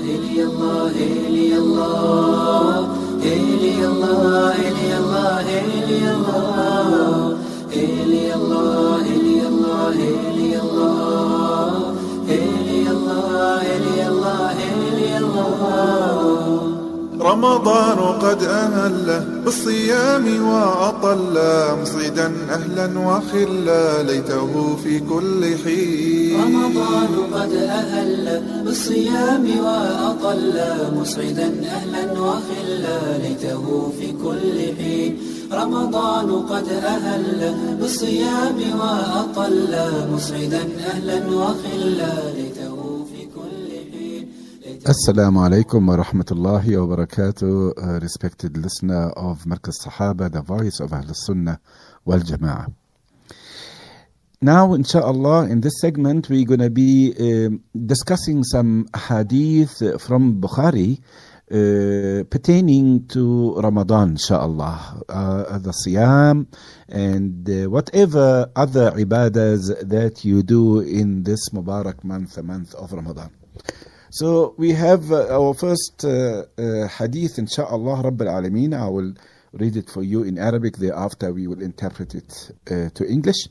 إلي الله إلي الله إلي الله إلي الله إلي الله إلي الله إلي الله إلي الله إلي الله إلي الله إلي الله. رمضان قد أهل بالصيام وأطل مصعدا أهلا وخلا ليته في كل حين. رمضان قد أهل بالصيام وأطل مصعدا أهلا وخلا ليته في كل حين. رمضان قد أهل بالصيام وأطل مصعدا أهلا وخلا ليته في كل حين. Assalamu alaikum wa rahmatullahi wa barakatuh, respected listener of Markaz Sahaba, the voice of Ahl Sunnah wal Jama'ah. Now, inshallah, in this segment, we're going to be discussing some hadith from Bukhari pertaining to Ramadan, inshallah, the Siyam, and whatever other ibadas that you do in this Mubarak month, the month of Ramadan. So we have our first hadith, inshaAllah Rabbil Alameen. I will read it for you in Arabic, thereafter we will interpret it to English.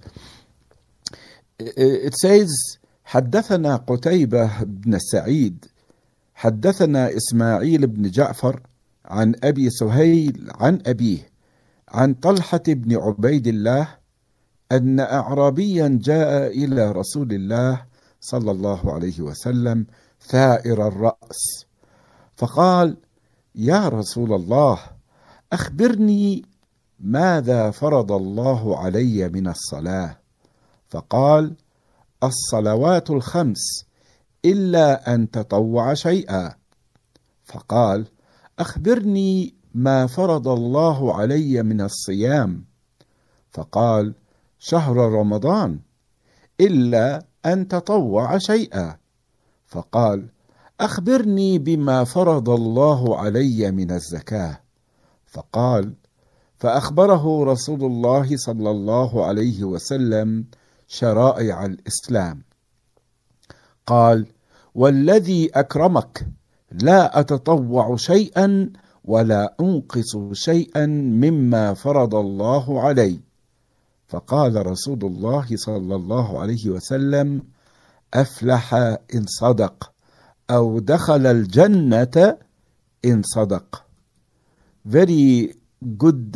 It says, حدثنا قتيبة بن سعيد حدثنا إسماعيل بن جعفر عن أبي سهيل عن أبيه عن طلحة بن عبيد الله أن أعرابيا جاء إلى رسول الله صلى الله عليه وسلم ثائر الرأس فقال: يا رسول الله، أخبرني ماذا فرض الله علي من الصلاة؟ فقال: الصلوات الخمس إلا أن تطوع شيئا. فقال: أخبرني ما فرض الله علي من الصيام؟ فقال: شهر رمضان إلا أن تطوع شيئا. فقال: أخبرني بما فرض الله علي من الزكاة. فقال: فأخبره رسول الله صلى الله عليه وسلم شرائع الإسلام. قال: والذي أكرمك لا أتطوع شيئا ولا أنقص شيئا مما فرض الله علي. فقال رسول الله صلى الله عليه وسلم: أفلح إن صدق أو دخل الجنة إن صدق. Very good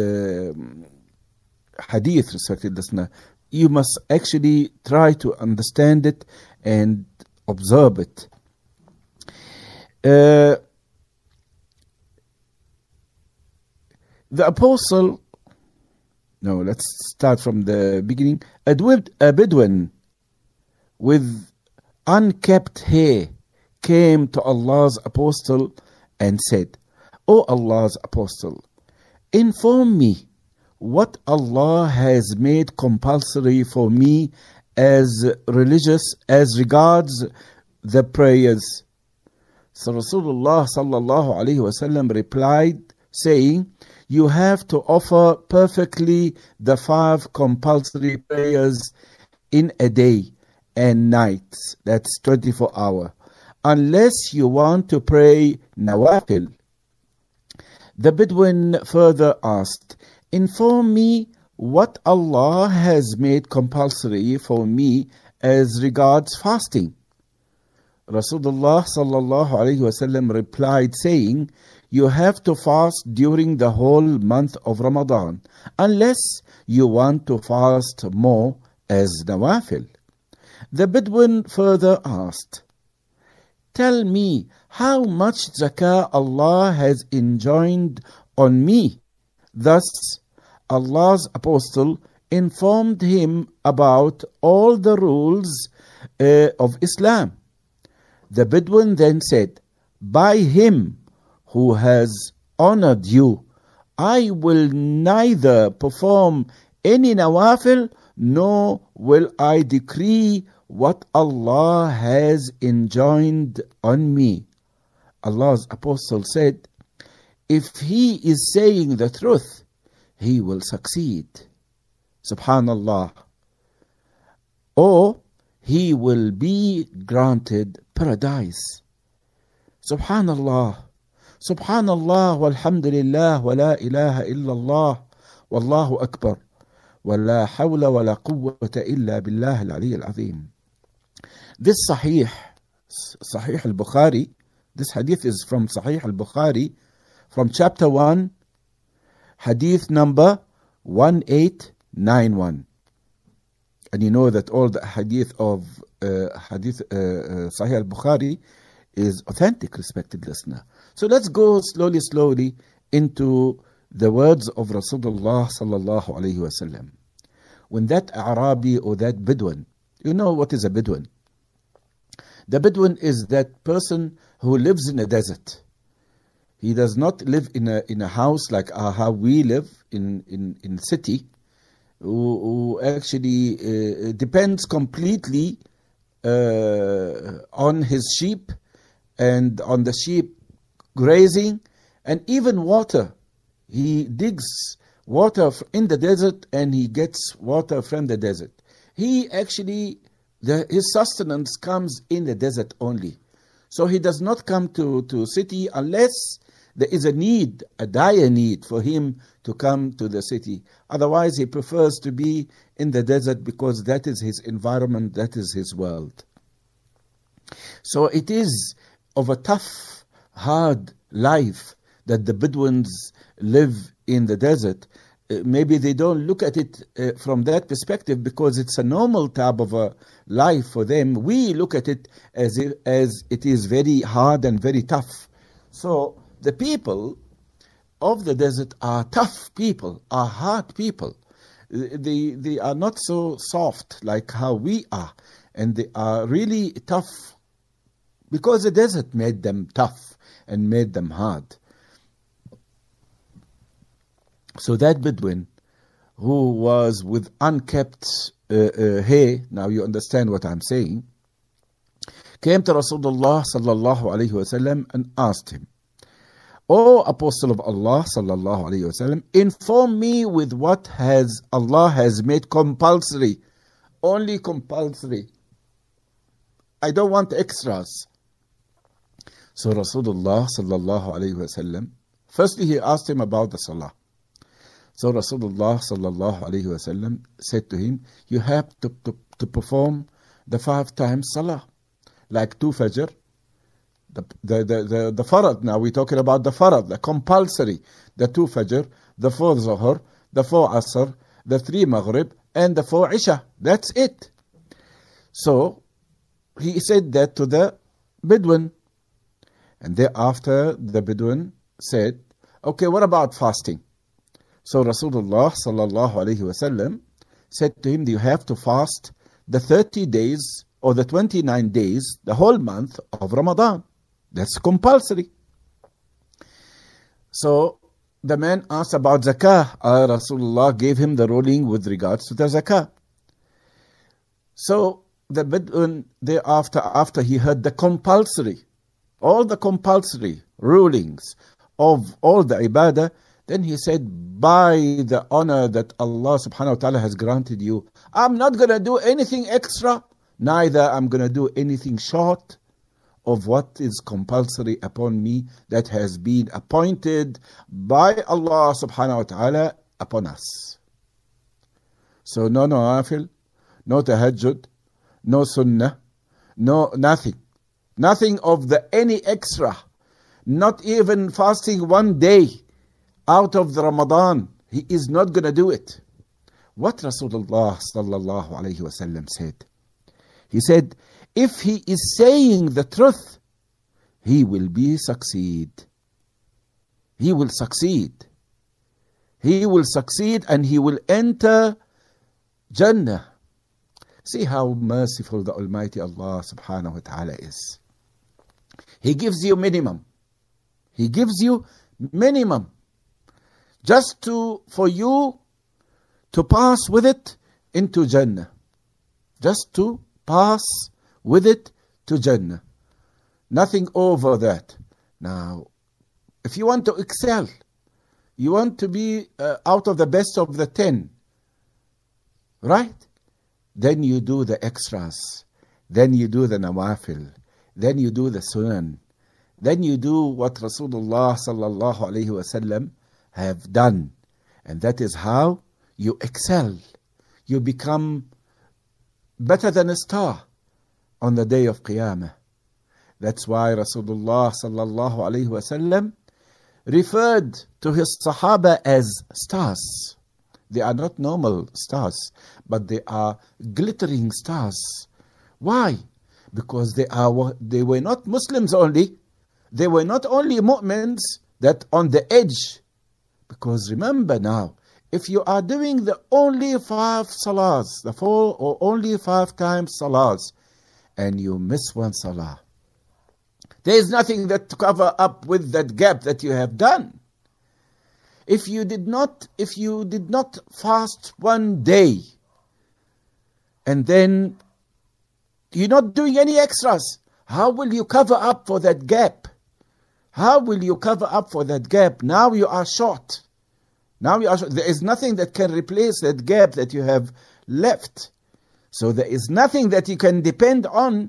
hadith, respected listener. You must actually try to understand it and observe it. The apostle, no, let's start from the beginning. A Bedouin with unkept hair came to Allah's apostle and said, O Allah's apostle, inform me what Allah has made compulsory for me as religious as regards the prayers. So Rasulullah sallallahu alaihi wasallam replied saying, you have to offer perfectly the 5 compulsory prayers in a day and nights, that's 24 hours, unless you want to pray nawafil. The Bedouin further asked, inform me what Allah has made compulsory for me as regards fasting. Rasulullah sallallahu alaihi wasallam replied saying, you have to fast during the whole month of Ramadan, unless you want to fast more as nawafil. The Bedouin further asked, tell me how much zakah Allah has enjoined on me. Thus, Allah's apostle informed him about all the rules of Islam. The Bedouin then said, by him who has honored you, I will neither perform any nawafil, nor will I decree what Allah has enjoined on me. Allah's apostle said, if he is saying the truth, he will succeed. Subhanallah. Or he will be granted paradise. Subhanallah, Subhanallah, walhamdulillah, wa la ilaha illallah, wallahu akbar, wa la hawla wa la quwwata illa billah al-ali al-azim. This Sahih al-Bukhari, this hadith is from Sahih al-Bukhari, from chapter 1, hadith number 1891. And you know that all the hadith of Sahih al-Bukhari is authentic, respected listener. So let's go slowly into the words of Rasulullah sallallahu alayhi wasallam. When that Arabi or that Bedouin, you know what is a Bedouin? The Bedouin is that person who lives in a desert. He does not live in a house like how we live in city, who actually depends completely on his sheep and on the sheep grazing, and even water. He digs water in the desert and he gets water from the desert. He actually, his sustenance comes in the desert only. So he does not come to city unless there is a need, a dire need for him to come to the city. Otherwise, he prefers to be in the desert because that is his environment, that is his world. So it is of a tough, hard life that the Bedouins live in the desert. Maybe they don't look at it from that perspective because it's a normal type of a life for them. We look at it as it is very hard and very tough. So the people of the desert are tough people, are hard people. They are not so soft like how we are, and they are really tough because the desert made them tough and made them hard. So that Bedouin who was with unkept hair, now you understand what I'm saying, came to Rasulullah sallallahu alayhi wasallam and asked him, O Apostle of Allah sallallahu alayhi wasallam, inform me with what Allah has made compulsory, only compulsory. I don't want extras. So Rasulullah sallallahu alayhi wasallam, firstly he asked him about the salah. So Rasulullah sallallahu alayhi wasallam said to him, you have to perform the 5 times salah, like 2 fajr, the farad. Now we're talking about the farad, the compulsory, the 2 fajr, the 4 zuhr, the 4 asr, the 3 maghrib, and the 4 isha. That's it. So he said that to the Bedouin. And thereafter the Bedouin said, okay, what about fasting? So Rasulullah sallallahu alayhi wasallam said to him, you have to fast the 30 days or the 29 days, the whole month of Ramadan. That's compulsory. So the man asked about zakah. Rasulullah gave him the ruling with regards to the zakah. So the Bedouin thereafter, after he heard the compulsory, all the compulsory rulings of all the ibadah, then he said, by the honor that Allah subhanahu wa ta'ala has granted you, I'm not going to do anything extra, neither I'm going to do anything short of what is compulsory upon me that has been appointed by Allah subhanahu wa ta'ala upon us. So no nawafil, no tahajjud, no sunnah, no nothing. Nothing of any extra. Not even fasting 1 day out of the Ramadan. He is not going to do it. What Rasulullah sallallahu alayhi wasallam said? He said, if he is saying the truth, he will succeed. He will succeed. He will succeed and he will enter Jannah. See how merciful the Almighty Allah subhanahu wa ta'ala is. He gives you minimum. He gives you minimum. Just for you to pass with it into Jannah. Just to pass with it to Jannah. Nothing over that. Now, if you want to excel, you want to be out of the best of the 10, right? Then you do the extras. Then you do the nawafil. Then you do the sunan. then you do what Rasulullah sallallahu alayhi wasallam have done. And that is how you excel. You become better than a star on the day of Qiyamah. That's why Rasulullah sallallahu alayhi wasallam referred to his Sahaba as stars. They are not normal stars, but they are glittering stars. Why? Because they were not Muslims only. They were not only mu'mins that on the edge. Because remember now, if you are doing the only 5 salahs, the 4 or only 5 times salahs, and you miss one salah, there is nothing that to cover up with that gap that you have done. If you did not fast one day, and then you're not doing any extras, how will you cover up for that gap? How will you cover up for that gap? Now you are short. Now you are short. There is nothing that can replace that gap that you have left. So there is nothing that you can depend on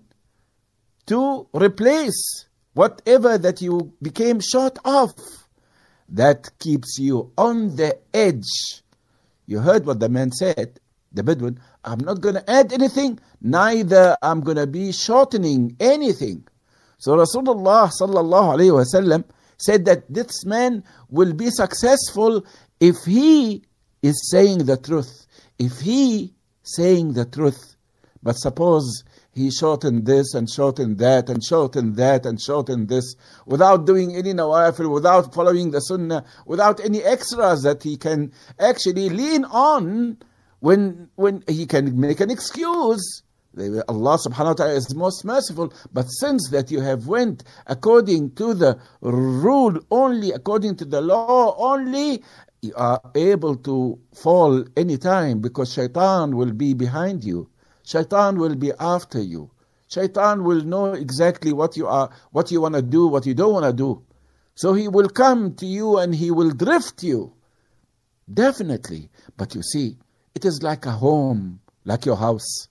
to replace whatever that you became short of. That keeps you on the edge. You heard what the man said, the Bedouin. I'm not going to add anything, neither I'm going to be shortening anything. So Rasulullah sallallahu alayhi wasallam said that this man will be successful if he is saying the truth. If he saying the truth. But suppose he shortened this and shortened that and shortened that and shortened this without doing any nawafil, without following the sunnah, without any extras that he can actually lean on when he can make an excuse. Allah subhanahu wa ta'ala is most merciful, but since that you have went according to the rule only, according to the law only, you are able to fall anytime, because shaitan will be behind you. Shaitan will be after you. Shaitan will know exactly what you want to do, what you don't want to do. So he will come to you and he will drift you. Definitely. But you see, it is like a home, like your house.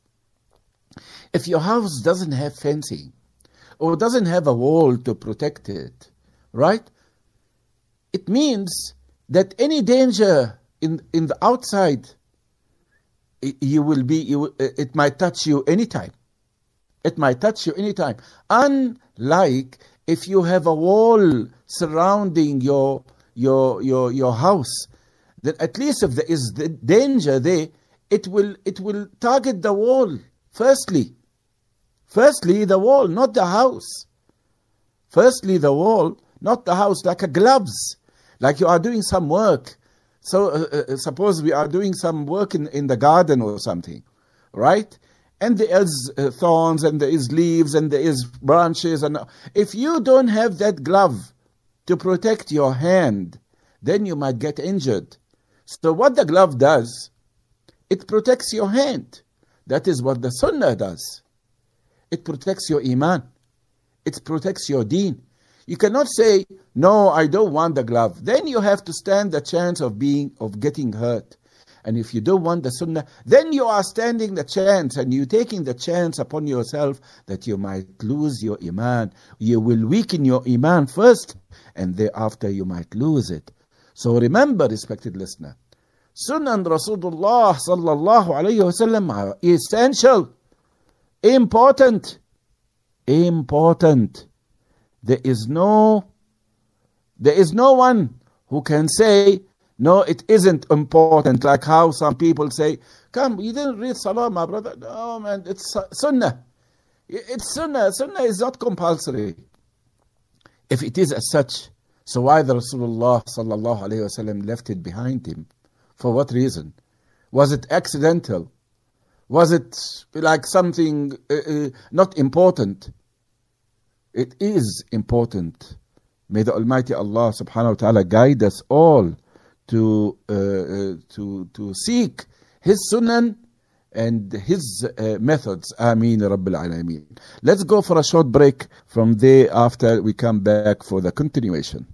If your house doesn't have fencing or doesn't have a wall to protect it, right? It means that any danger in the outside, it might touch you anytime. It might touch you anytime. Unlike if you have a wall surrounding your house, then at least if there is the danger there, it will target the wall. Firstly, the wall, not the house. Firstly, the wall, not the house, like a gloves, like you are doing some work. So suppose we are doing some work in the garden or something, right? And there is thorns and there is leaves and there is branches. And if you don't have that glove to protect your hand, then you might get injured. So what the glove does, it protects your hand. That is what the sunnah does. It protects your iman. It protects your deen. You cannot say, no, I don't want the glove. Then you have to stand the chance of getting hurt. And if you don't want the sunnah, then you are standing the chance and you taking the chance upon yourself that you might lose your iman. You will weaken your iman first, and thereafter you might lose it. So remember, respected listener, Sunnah Rasulullah sallallahu alayhi wasallam are essential, important. There is no one who can say, no, it isn't important, like how some people say, come, you didn't read Salah, my brother. No, man, it's Sunnah. It's Sunnah. Sunnah is not compulsory. If it is as such, so why the Rasulullah sallallahu alayhi wasallam left it behind him? For what reason? Was it accidental? Was it like something not important? It is important. May the Almighty Allah subhanahu wa ta'ala guide us all to seek His sunnah and His methods. Ameen Rabbil Alameen. Let's go for a short break. From there, after we come back for the continuation.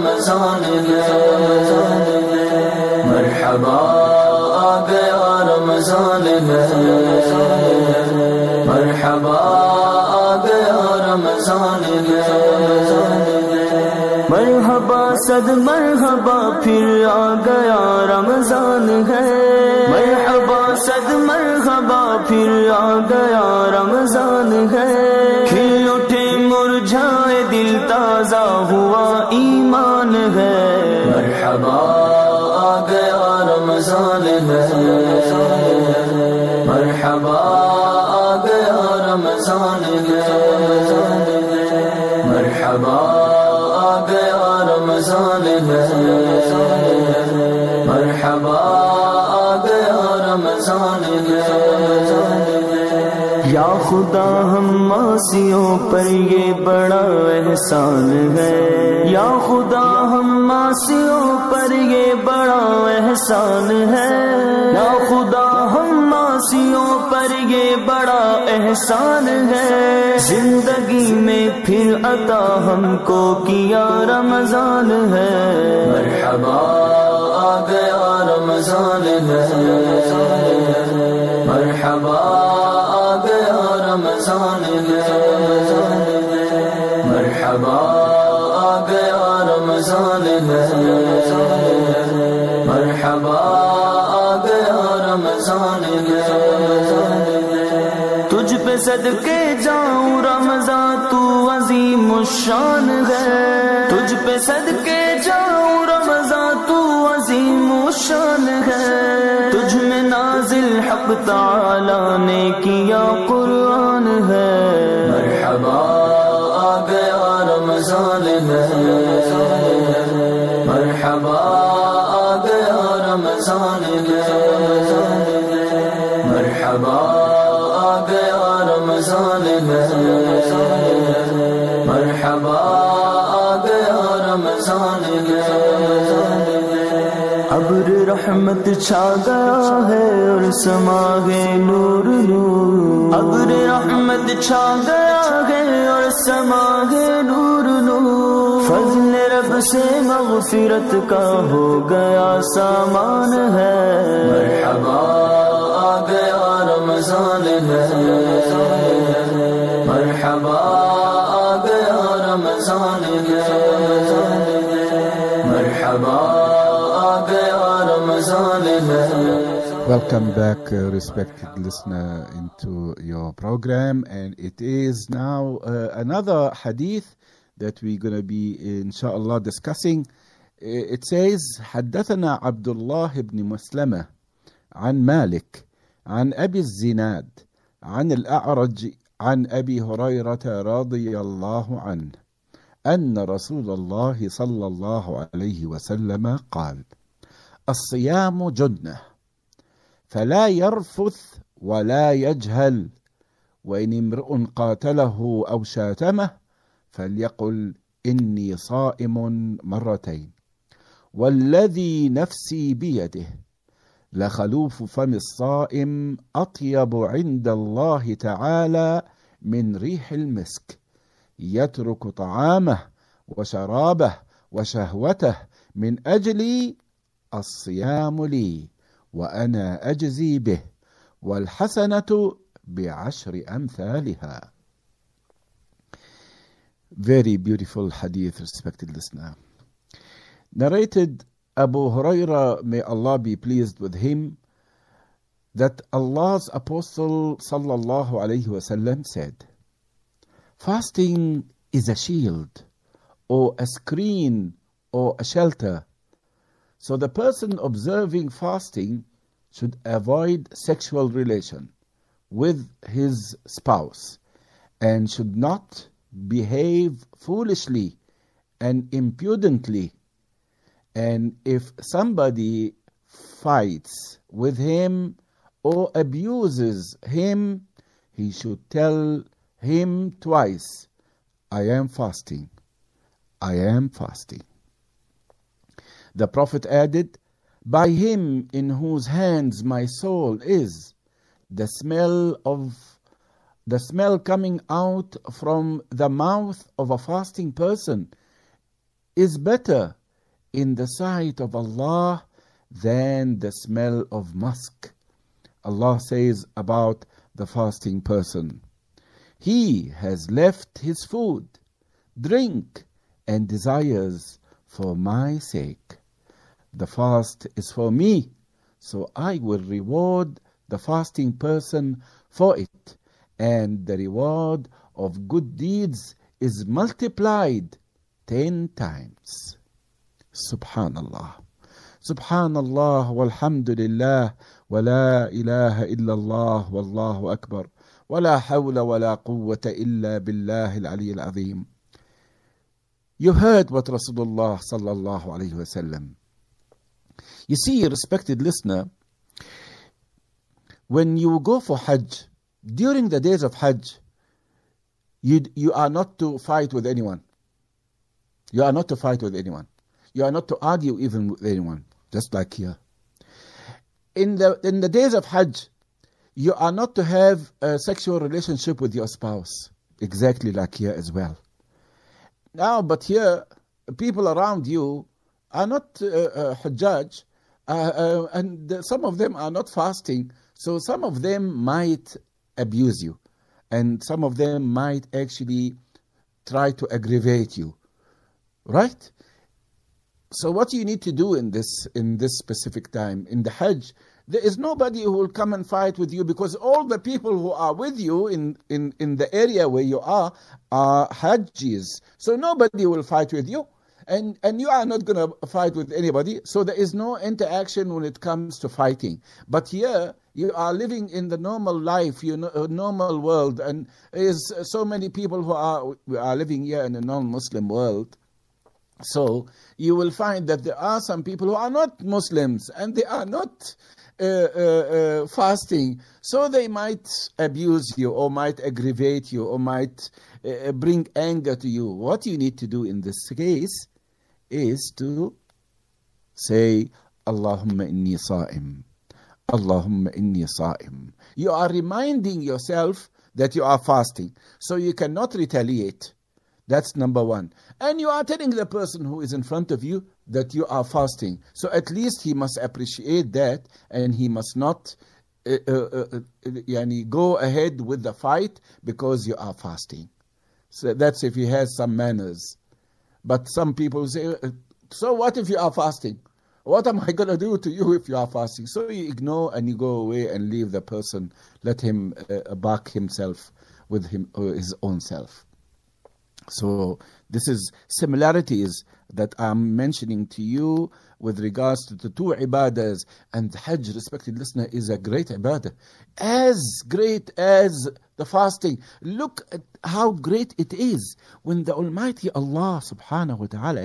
مرحبا ہے، مرحبا آ گیا رمضان ہے، مرحبا صد مرحبا پھر آ گیا رمضان ہے، مرحبا صد مرحبا پھر آ گیا رمضان ہے، کھل اٹھے مرجھائے دل تازہ ہوا ایمان ہے، مرحبا آ گیا رمضان ہے، مرحبا آ گیا رمضان ہے، مرحبا آ گیا رمضان ہے، مرحبا آ گیا رمضان ہے، یا خدا ہم معصیوں پر یہ بڑا احسان ہے، یا خدا ہم معصیوں پر یہ بڑا احسان ہے، یا خدا ہم معصیوں پر یہ بڑا احسان ہے، زندگی میں پھر عطا ہم کو کیا رمضان ہے، مرحبا آ گیا رمضان ہے، مرحبا آ گیا رمضان ہے، مرحبا آ گیا رمضان ہے، مرحبا آ گیا رمضان ہے، تجھ پہ صدقے جاؤں رمضان تو عظیم الشان ہے، تجھ پہ صدقے جاؤں رمضان تو عظیم الشان ہے، تجھ میں نازل حق تعالی نے کیا قرآن ہے، مرحبا آ گیا رمضان ہے، مرحبا آ گیا رمضان ہے، مرحبا آ گیا رمضان ہے، مرحبا آ گیا رمضان ہے، ابر رحمت چھا گیا ہے اور سما گئے نور نور، ابر رحمت چھا گیا ہے اور سما گئے نور نور، فضل رب سے مغفرت کا ہو گیا سامان ہے، مرحبا آ گیا رمضان ہے، مرحبا آ گیا رمضان ہے، مرحبا آ گیا رمضان ہے. Welcome back, respected listener, into your program. And it is now another hadith that we're going to be, inshallah, discussing. It says, حدثنا عبد الله بن مسلمة عن مالك عن أبي الزناد عن الأعرج عن أبي هريرة رضي الله عنه أن رسول الله صلى الله عليه وسلم قال: الصيام جنة فلا يرفث ولا يجهل، وإن امرؤ قاتله أو شاتمه فليقل إني صائم مرتين، والذي نفسي بيده لخلوف فم الصائم أطيب عند الله تعالى من ريح المسك، يترك طعامه وشرابه وشهوته من أجلي، الصيام لي وأنا أجزي به، والحسنة بعشر أمثالها. Very beautiful hadith, respected listener. Narrated Abu Huraira, may Allah be pleased with him, that Allah's Apostle sallallahu alayhi wasallam said, fasting is a shield or a screen or a shelter. So the person observing fasting should avoid sexual relation with his spouse and should not behave foolishly and impudently. And if somebody fights with him or abuses him, he should tell him twice, I am fasting, I am fasting. The Prophet added, by him in whose hands my soul is, the smell coming out from the mouth of a fasting person is better in the sight of Allah than the smell of musk. Allah says about the fasting person, he has left his food, drink, and desires for my sake. The fast is for me, so I will reward the fasting person for it, and the reward of good deeds is multiplied 10 times. Subhanallah. Subhanallah walhamdulillah wa la ilaha illallah wallahu akbar wa la hawla wa la quwwata illa billahi al-ali al-azim. You heard what Rasulullah sallallahu alayhi wa sallam. You see, respected listener, when you go for Hajj, during the days of Hajj, you are not to fight with anyone. You are not to fight with anyone. You are not to argue even with anyone, just like here. In the days of Hajj, you are not to have a sexual relationship with your spouse, exactly like here as well. Now, but here, people around you are not Hajjaj, and some of them are not fasting, so some of them might abuse you, and some of them might actually try to aggravate you, right? So what you need to do in this specific time, in the Hajj, there is nobody who will come and fight with you, because all the people who are with you in the area where you are Hajjis. So nobody will fight with you, and you are not going to fight with anybody. So there is no interaction when it comes to fighting. But here, you are living in the normal life, normal world, and there is so many people who are living here in a non-Muslim world. So you will find that there are some people who are not Muslims, and they are not fasting, so they might abuse you, or might aggravate you, or might bring anger to you. What you need to do in this case is to say, Allahumma inni sa'im. Allahumma inni sa'im. You are reminding yourself that you are fasting, so you cannot retaliate. That's number one. And you are telling the person who is in front of you that you are fasting. So at least he must appreciate that, and he must not go ahead with the fight because you are fasting. So that's if he has some manners. But some people say, so what if you are fasting? What am I going to do to you if you are fasting? So you ignore and you go away and leave the person. Let him back himself with his own self. So this is similarities that I'm mentioning to you with regards to the two ibadahs. And the Hajj, respected listener, is a great ibadah. As great as the fasting. Look at how great it is when the Almighty Allah subhanahu wa ta'ala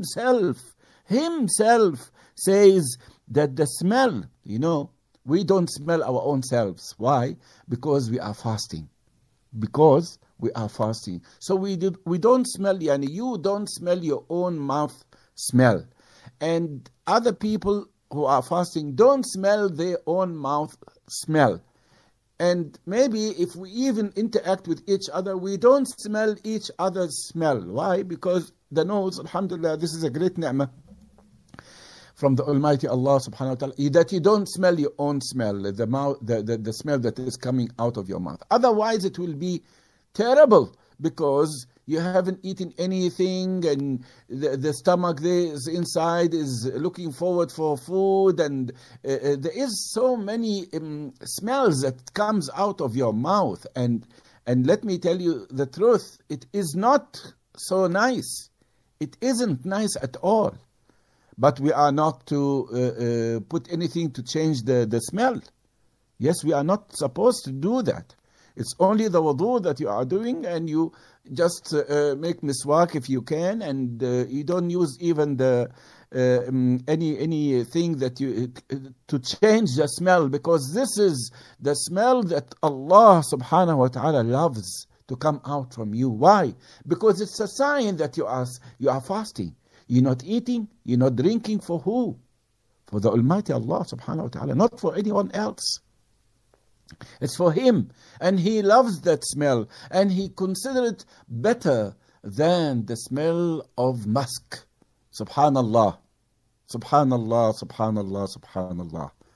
Himself says that the smell, we don't smell our own selves. Why? Because we are fasting. Because we are fasting. So we don't smell, you don't smell your own mouth smell. And other people who are fasting don't smell their own mouth smell. And maybe if we even interact with each other, we don't smell each other's smell. Why? Because the nose, alhamdulillah, this is a great ni'mah from the Almighty Allah subhanahu wa ta'ala, that you don't smell your own smell, the smell that is coming out of your mouth. Otherwise it will be terrible, because you haven't eaten anything, and the stomach there is inside is looking forward for food, and there is so many smells that comes out of your mouth, and let me tell you the truth, it is not so nice. It isn't nice at all. But we are not to put anything to change the smell. Yes, we are not supposed to do that. It's only the wudu that you are doing, and you just make miswak if you can, and you don't use even the anything that you to change the smell, because this is the smell that Allah subhanahu wa ta'ala loves to come out from you. Why? Because it's a sign that you are fasting. You're not eating, you're not drinking. For who? For the Almighty Allah subhanahu wa ta'ala, not for anyone else. It's for Him, and He loves that smell, and He considers it better than the smell of musk. Subhanallah, subhanallah, subhanallah, subhanallah.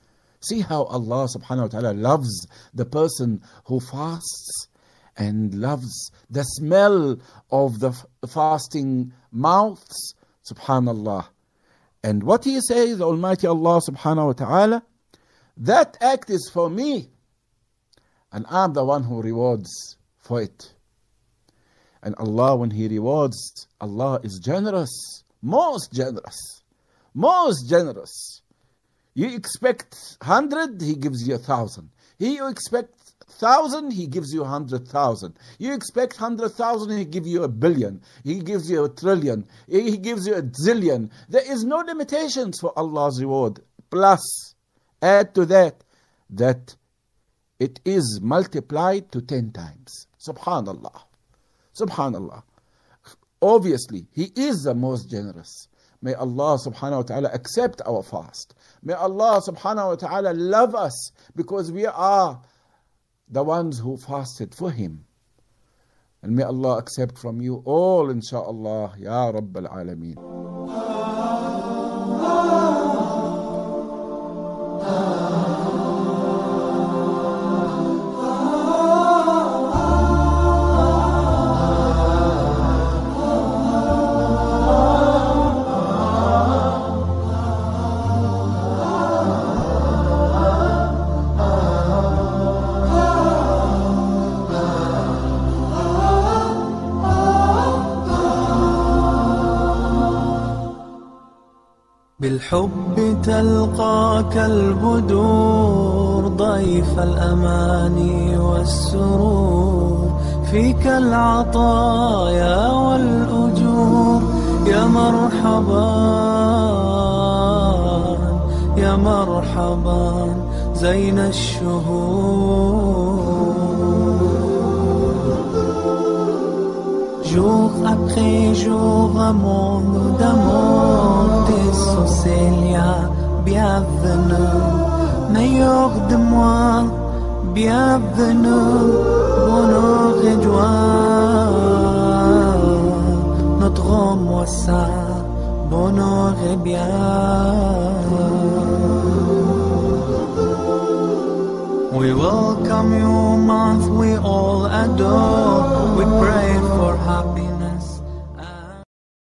See how Allah subhanahu wa ta'ala loves the person who fasts and loves the smell of the fasting mouths. Subhanallah. And what He says, Almighty Allah subhanahu wa ta'ala, that act is for me, and I'm the one who rewards for it. And Allah, when He rewards, Allah is generous, most generous, most generous. You expect 100, He gives you 1,000. You expect 1,000, He gives you 100,000. You expect 100,000, He gives you 1 billion. He gives you 1 trillion. He gives you 1 zillion. There is no limitations for Allah's reward. Plus, add to that it is multiplied to 10 times. Subhanallah. Subhanallah. Obviously, He is the most generous. May Allah subhanahu wa ta'ala accept our fast. May Allah subhanahu wa ta'ala love us because we are the ones who fasted for Him. And may Allah accept from you all, insha'Allah, Ya Rabbal Alameen. بالحب تلقاك البدور ضيف الأماني والسرور فيك العطايا والأجور يا مرحبا يا مرحبا Zain الشهور. Jour après jour, mon d'amour, tes Célia, bienvenue, meilleur de moi, bienvenue, bonheur et joie, notre moi ça, bonheur et bien. We welcome you, month we all adore. We pray for happiness.